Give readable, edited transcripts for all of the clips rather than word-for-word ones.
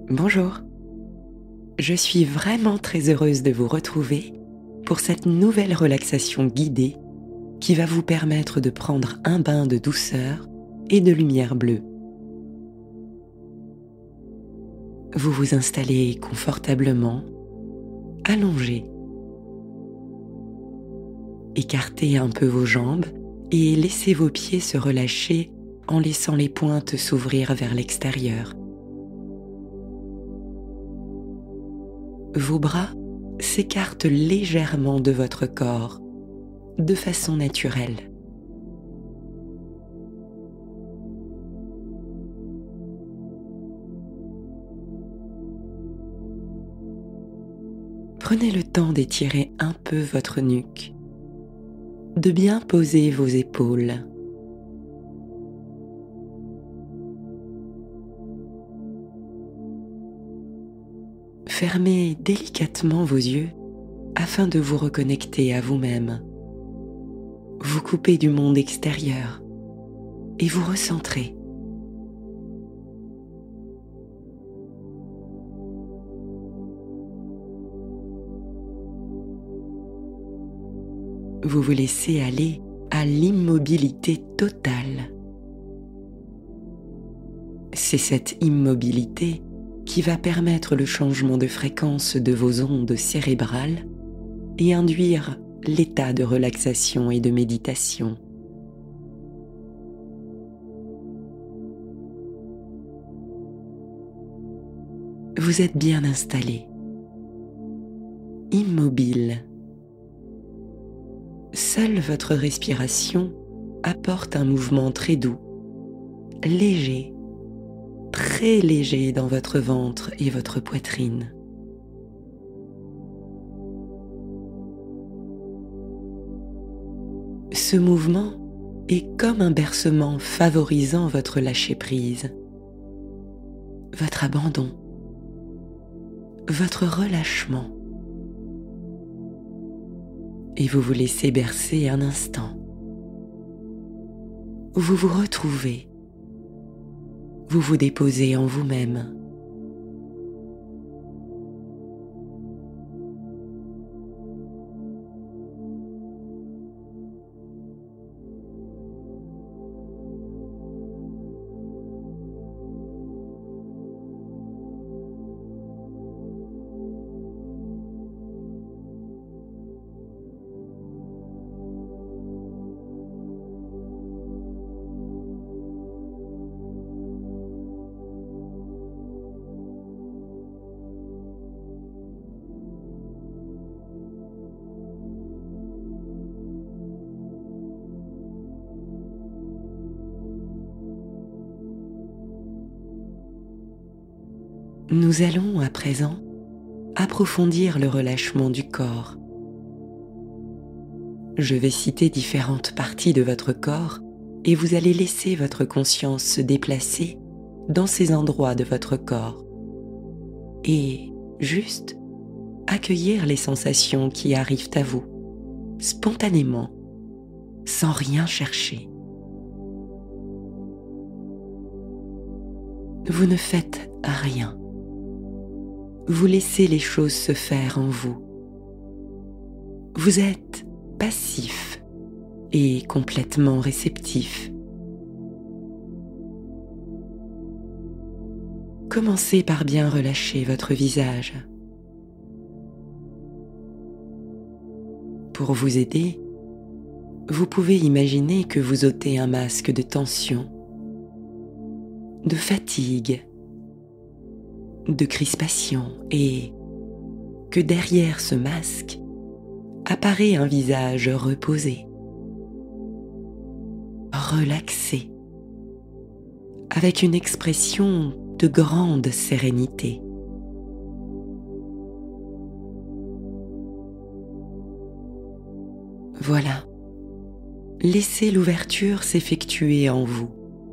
Bonjour, je suis vraiment très heureuse de vous retrouver pour cette nouvelle relaxation guidée qui va vous permettre de prendre un bain de douceur et de lumière bleue. Vous vous installez confortablement, allongé. Écartez un peu vos jambes et laissez vos pieds se relâcher en laissant les pointes s'ouvrir vers l'extérieur. Vos bras s'écartent légèrement de votre corps, de façon naturelle. Prenez le temps d'étirer un peu votre nuque, de bien poser vos épaules. Fermez délicatement vos yeux afin de vous reconnecter à vous-même. Vous coupez du monde extérieur et vous recentrez. Vous vous laissez aller à l'immobilité totale. C'est cette immobilité qui va permettre le changement de fréquence de vos ondes cérébrales et induire l'état de relaxation et de méditation. Vous êtes bien installé, immobile. Seule votre respiration apporte un mouvement très doux, léger, très léger dans votre ventre et votre poitrine. Ce mouvement est comme un bercement favorisant votre lâcher-prise, votre abandon, votre relâchement. Et vous vous laissez bercer un instant. Vous vous retrouvez. Vous vous déposez en vous-même. Nous allons à présent approfondir le relâchement du corps. Je vais citer différentes parties de votre corps et vous allez laisser votre conscience se déplacer dans ces endroits de votre corps et juste accueillir les sensations qui arrivent à vous, spontanément, sans rien chercher. Vous ne faites rien. Vous laissez les choses se faire en vous. Vous êtes passif et complètement réceptif. Commencez par bien relâcher votre visage. Pour vous aider, vous pouvez imaginer que vous ôtez un masque de tension, de fatigue, de crispation et que derrière ce masque apparaît un visage reposé, relaxé, avec une expression de grande sérénité. Voilà, laissez l'ouverture s'effectuer en vous.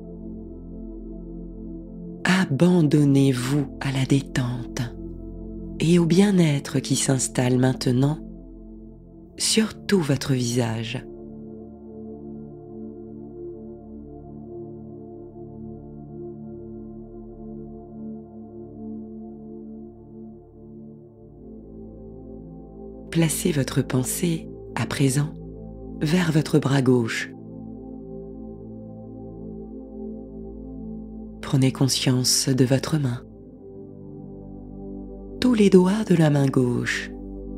Abandonnez-vous à la détente et au bien-être qui s'installe maintenant sur tout votre visage. Placez votre pensée, à présent, vers votre bras gauche. Prenez conscience de votre main. Tous les doigts de la main gauche.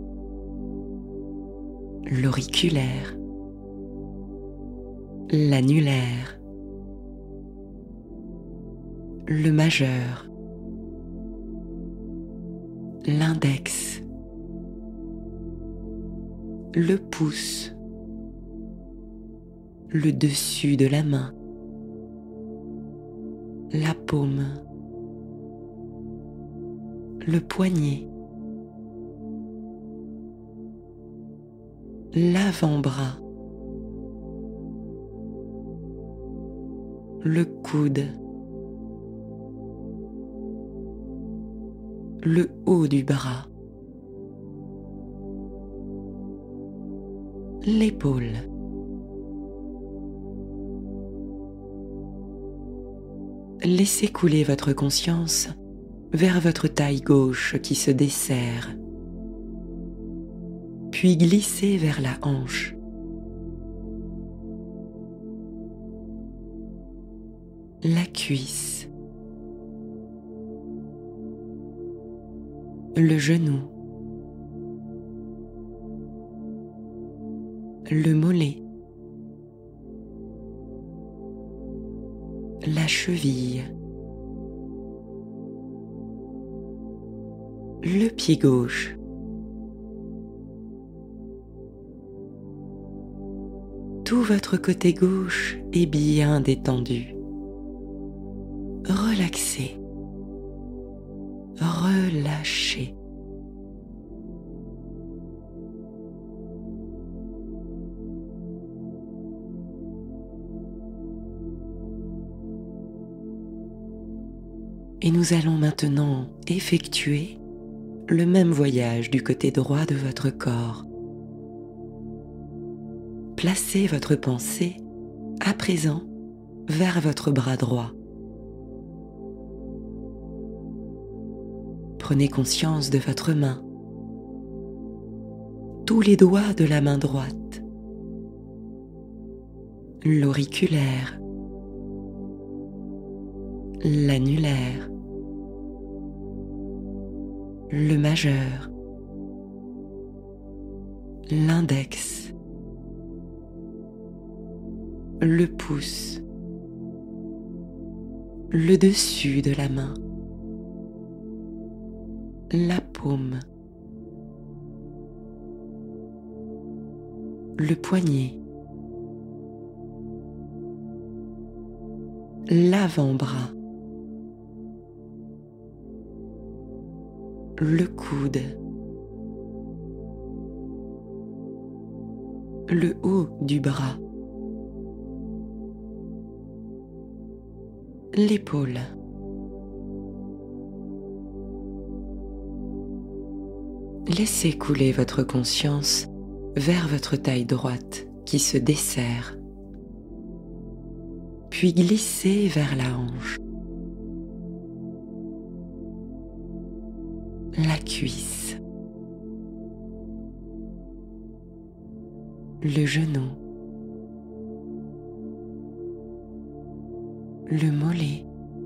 L'auriculaire. L'annulaire. Le majeur. L'index. Le pouce. Le dessus de la main. La paume. Le poignet. L'avant-bras. Le coude. Le haut du bras. L'épaule. Laissez couler votre conscience vers votre taille gauche qui se desserre, puis glissez vers la hanche. La cuisse. Le genou. Le mollet. La cheville. Le pied gauche. Tout votre côté gauche est bien détendu. Relaxez. Relâchez. Et nous allons maintenant effectuer le même voyage du côté droit de votre corps. Placez votre pensée à présent vers votre bras droit. Prenez conscience de votre main, tous les doigts de la main droite, l'auriculaire, l'annulaire, le majeur, l'index, le pouce, le dessus de la main, la paume, le poignet, l'avant-bras, le coude, le haut du bras, l'épaule. Laissez couler votre conscience vers votre taille droite qui se desserre, puis glissez vers la hanche, la cuisse, le genou, le mollet,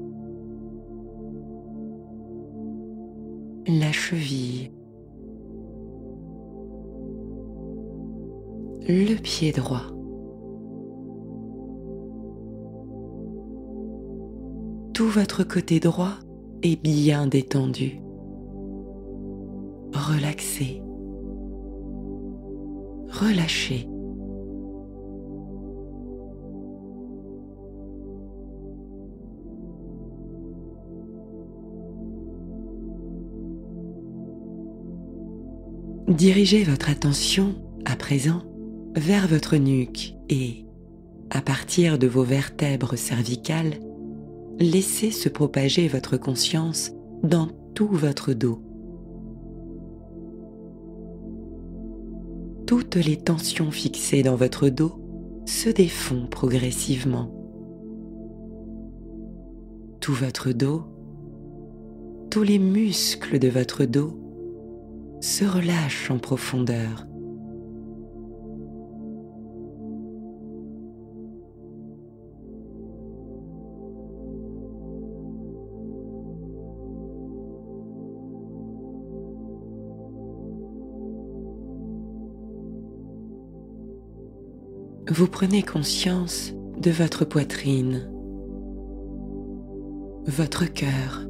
la cheville, le pied droit. Tout votre côté droit est bien détendu. Relaxez. Relâchez. Dirigez votre attention à présent vers votre nuque et, à partir de vos vertèbres cervicales, laissez se propager votre conscience dans tout votre dos. Toutes les tensions fixées dans votre dos se défont progressivement. Tout votre dos, tous les muscles de votre dos se relâche en profondeur. Vous prenez conscience de votre poitrine, votre cœur.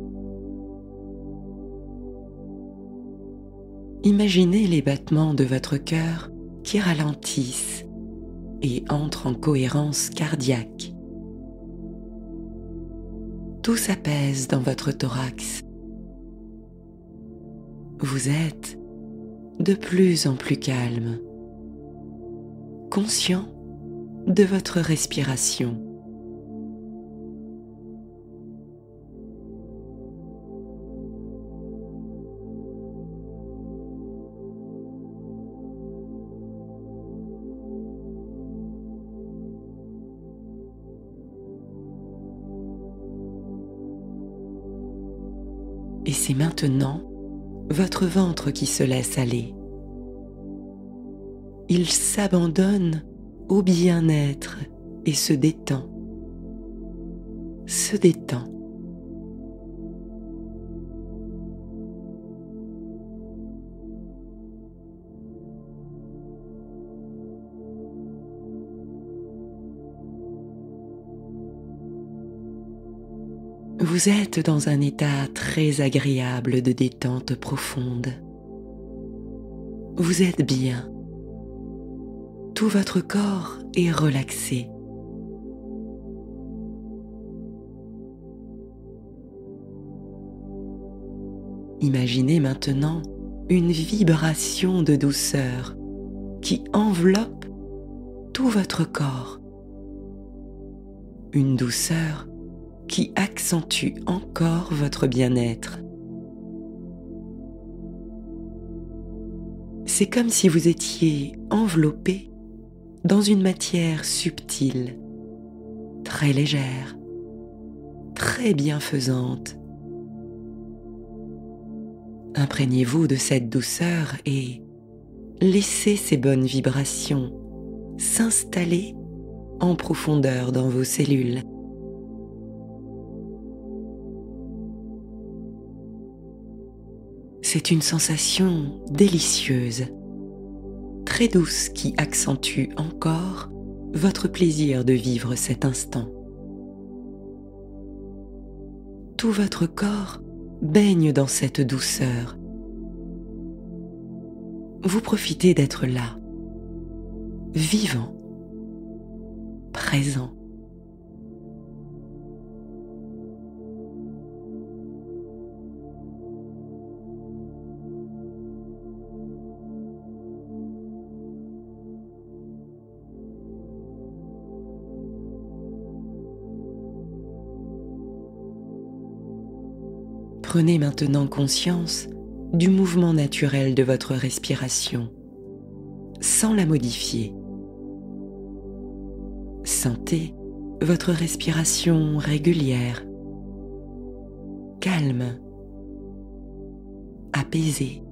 Imaginez les battements de votre cœur qui ralentissent et entrent en cohérence cardiaque. Tout s'apaise dans votre thorax. Vous êtes de plus en plus calme, conscient de votre respiration. Et c'est maintenant votre ventre qui se laisse aller. Il s'abandonne au bien-être et se détend. Se détend. Vous êtes dans un état très agréable de détente profonde. Vous êtes bien. Tout votre corps est relaxé. Imaginez maintenant une vibration de douceur qui enveloppe tout votre corps. Une douceur qui accentue encore votre bien-être. C'est comme si vous étiez enveloppé dans une matière subtile, très légère, très bienfaisante. Imprégnez-vous de cette douceur et laissez ces bonnes vibrations s'installer en profondeur dans vos cellules. C'est une sensation délicieuse, très douce qui accentue encore votre plaisir de vivre cet instant. Tout votre corps baigne dans cette douceur. Vous profitez d'être là, vivant, présent. Prenez maintenant conscience du mouvement naturel de votre respiration, sans la modifier. Sentez votre respiration régulière, calme, apaisée,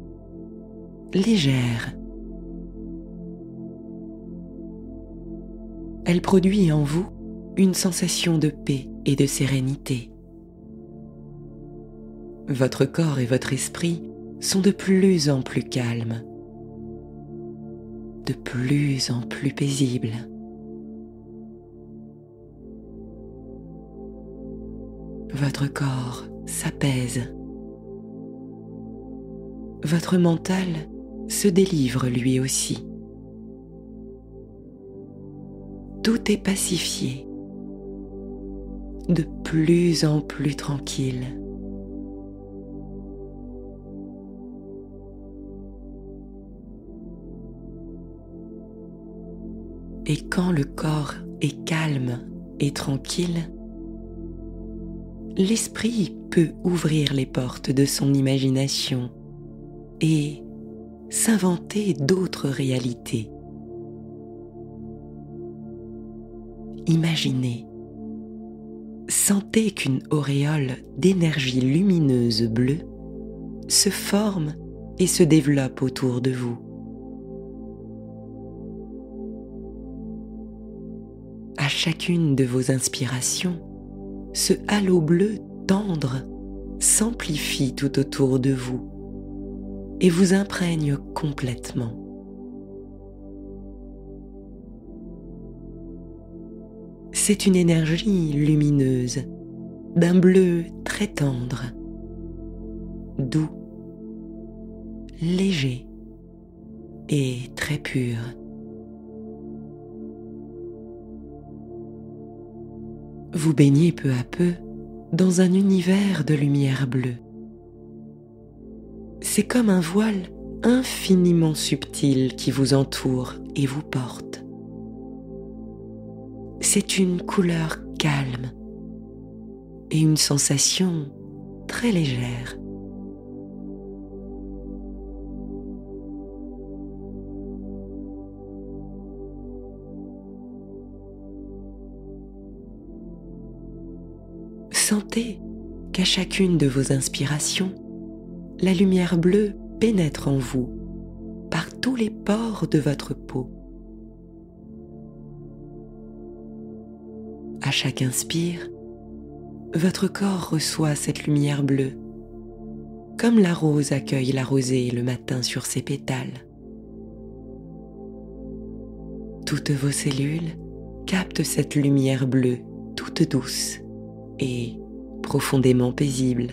légère. Elle produit en vous une sensation de paix et de sérénité. Votre corps et votre esprit sont de plus en plus calmes, de plus en plus paisibles. Votre corps s'apaise. Votre mental se délivre lui aussi. Tout est pacifié, de plus en plus tranquille. Et quand le corps est calme et tranquille, l'esprit peut ouvrir les portes de son imagination et s'inventer d'autres réalités. Imaginez, sentez qu'une auréole d'énergie lumineuse bleue se forme et se développe autour de vous. À chacune de vos inspirations, ce halo bleu tendre s'amplifie tout autour de vous et vous imprègne complètement. C'est une énergie lumineuse, d'un bleu très tendre, doux, léger et très pur. Vous baignez peu à peu dans un univers de lumière bleue. C'est comme un voile infiniment subtil qui vous entoure et vous porte. C'est une couleur calme et une sensation très légère. Sentez qu'à chacune de vos inspirations, la lumière bleue pénètre en vous par tous les pores de votre peau. À chaque inspire, votre corps reçoit cette lumière bleue, comme la rose accueille la rosée le matin sur ses pétales. Toutes vos cellules captent cette lumière bleue toute douce et profondément paisible.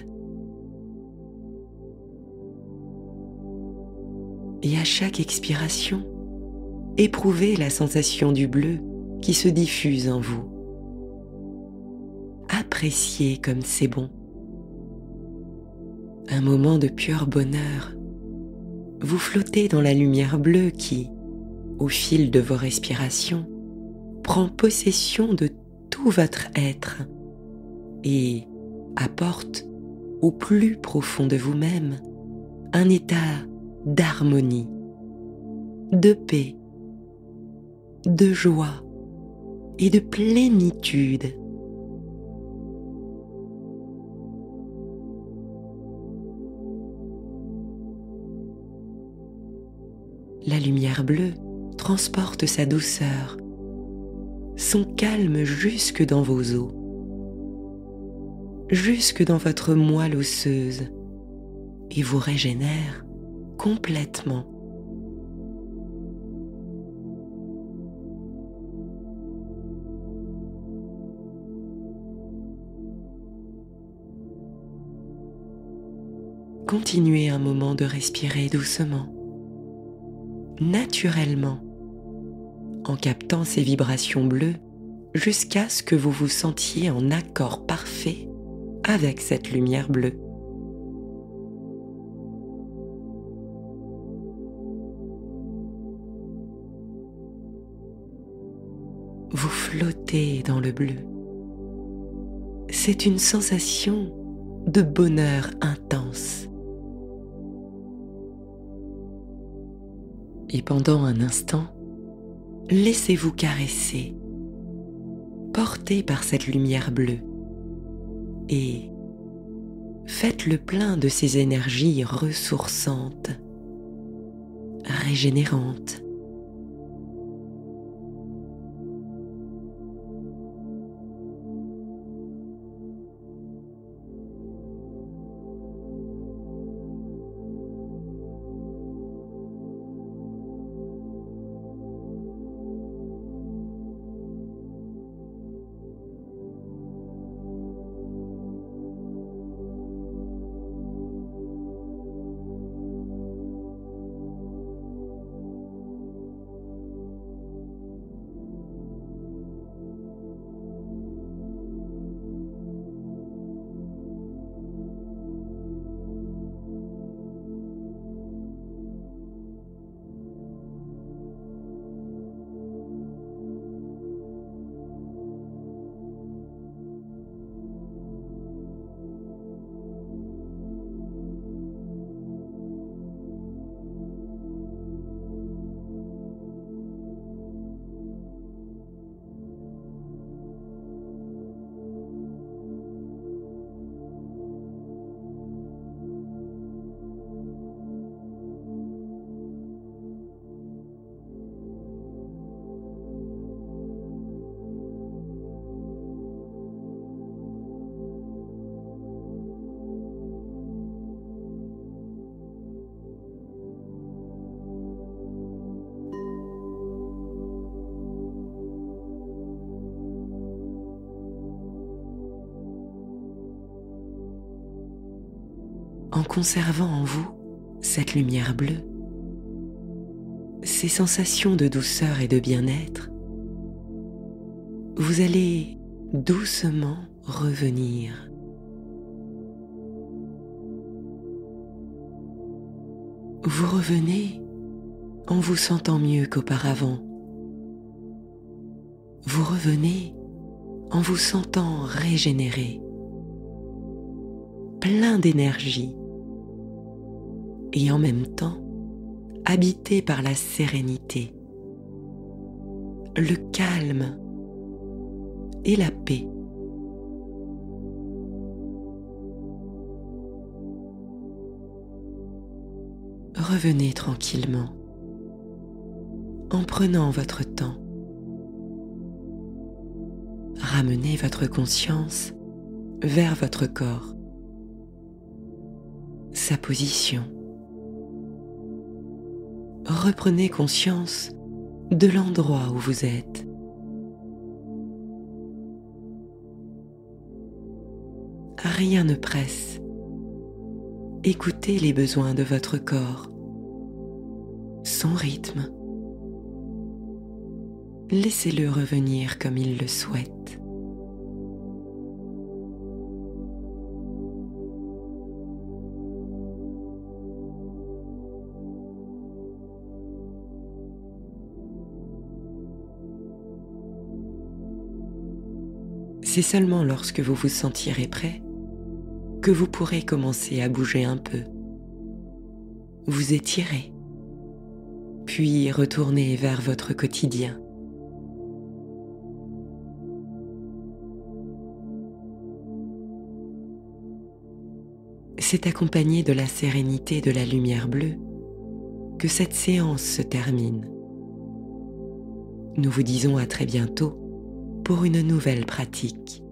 Et à chaque expiration, éprouvez la sensation du bleu qui se diffuse en vous. Appréciez comme c'est bon. Un moment de pur bonheur. Vous flottez dans la lumière bleue qui, au fil de vos respirations, prend possession de tout votre être et apporte au plus profond de vous-même un état d'harmonie, de paix, de joie et de plénitude. La lumière bleue transporte sa douceur, son calme jusque dans vos os, jusque dans votre moelle osseuse et vous régénère complètement. Continuez un moment de respirer doucement, naturellement, en captant ces vibrations bleues jusqu'à ce que vous vous sentiez en accord parfait avec cette lumière bleue. Vous flottez dans le bleu. C'est une sensation de bonheur intense. Et pendant un instant, laissez-vous caresser, porté par cette lumière bleue, et faites le plein de ces énergies ressourçantes, régénérantes. en conservant en vous cette lumière bleue, ces sensations de douceur et de bien-être, vous allez doucement revenir. Vous revenez en vous sentant mieux qu'auparavant. Vous revenez en vous sentant régénéré, plein d'énergie et en même temps habité par la sérénité, le calme et la paix. Revenez tranquillement en prenant votre temps. Ramenez votre conscience vers votre corps, sa position. Reprenez conscience de l'endroit où vous êtes. Rien ne presse. Écoutez les besoins de votre corps, son rythme. Laissez-le revenir comme il le souhaite. C'est seulement lorsque vous vous sentirez prêt que vous pourrez commencer à bouger un peu, vous étirer, puis retourner vers votre quotidien. C'est accompagné de la sérénité de la lumière bleue que cette séance se termine. Nous vous disons à très bientôt pour une nouvelle pratique.